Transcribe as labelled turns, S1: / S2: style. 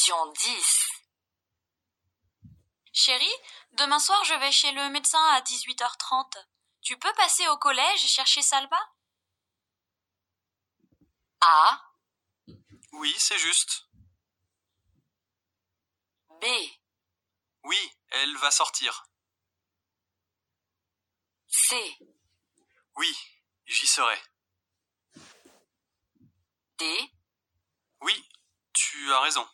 S1: Question 10.
S2: Chérie, demain soir je vais chez le médecin à 18h30. Tu peux passer au collège chercher Salma?
S1: A.
S3: Oui, c'est juste.
S1: B.
S3: Oui, elle va sortir.
S1: C.
S3: Oui, j'y serai.
S1: D.
S3: Oui, tu as raison.